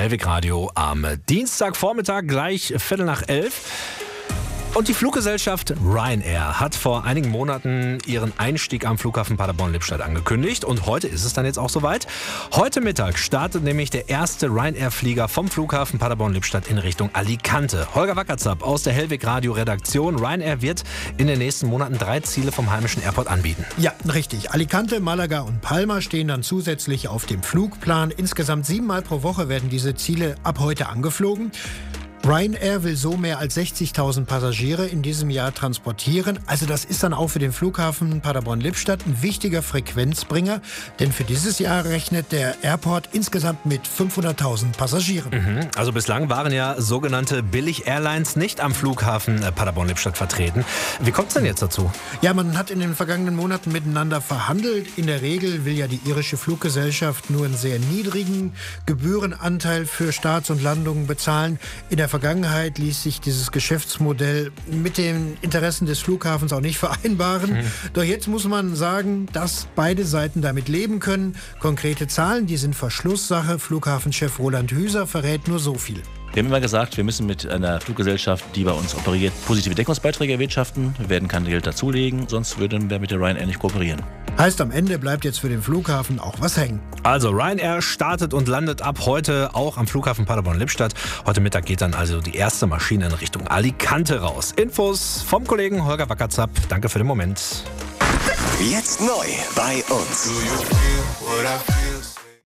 Hellwig Radio am Dienstagvormittag, gleich 11:15. Und die Fluggesellschaft Ryanair hat vor einigen Monaten ihren Einstieg am Flughafen Paderborn-Lippstadt angekündigt. Und heute ist es dann jetzt auch soweit. Heute Mittag startet nämlich der erste Ryanair-Flieger vom Flughafen Paderborn-Lippstadt in Richtung Alicante. Holger Wackerzapp aus der Hellwig Radio Redaktion. Ryanair wird in den nächsten Monaten 3 Ziele vom heimischen Airport anbieten. Ja, richtig. Alicante, Malaga und Palma stehen dann zusätzlich auf dem Flugplan. Insgesamt 7 Mal pro Woche werden diese Ziele ab heute angeflogen. Ryanair will so mehr als 60.000 Passagiere in diesem Jahr transportieren. Also das ist dann auch für den Flughafen Paderborn-Lippstadt ein wichtiger Frequenzbringer. Denn für dieses Jahr rechnet der Airport insgesamt mit 500.000 Passagieren. Also bislang waren ja sogenannte Billig-Airlines nicht am Flughafen Paderborn-Lippstadt vertreten. Wie kommt es denn jetzt dazu? Ja, man hat in den vergangenen Monaten miteinander verhandelt. In der Regel will ja die irische Fluggesellschaft nur einen sehr niedrigen Gebührenanteil für Starts und Landungen bezahlen. In der Vergangenheit ließ sich dieses Geschäftsmodell mit den Interessen des Flughafens auch nicht vereinbaren. Doch jetzt muss man sagen, dass beide Seiten damit leben können. Konkrete Zahlen, die sind Verschlusssache. Flughafenchef Roland Hüser verrät nur so viel. Wir haben immer gesagt, wir müssen mit einer Fluggesellschaft, die bei uns operiert, positive Deckungsbeiträge erwirtschaften. Wir werden kein Geld dazulegen, sonst würden wir mit der Ryanair nicht kooperieren. Heißt, am Ende bleibt jetzt für den Flughafen auch was hängen. Also Ryanair startet und landet ab heute auch am Flughafen Paderborn-Lippstadt. Heute Mittag geht dann also die erste Maschine in Richtung Alicante raus. Infos vom Kollegen Holger Wackerzapp. Danke für den Moment. Jetzt neu bei uns.